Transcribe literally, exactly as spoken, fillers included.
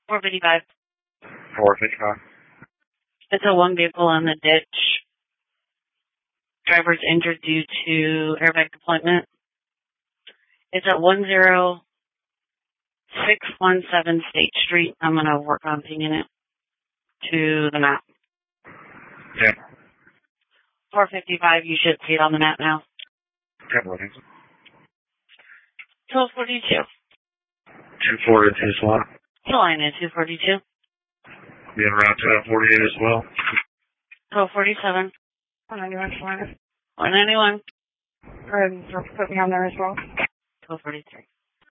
four fifty-five. four fifty-five. It's a one vehicle in the ditch. Driver's injured due to airbag deployment. It's at one zero six one seven State Street. I'm going to work on pinging it to the map. Yeah. four fifty-five, you should see it on the map now. Okay, what is it? twelve forty-two. two forty-two slot. The line is two forty-two. Being around twelve forty-eight as well. twelve forty-seven. one ninety-one, one ninety-one. Go ahead and put me on there as well. twelve forty-three.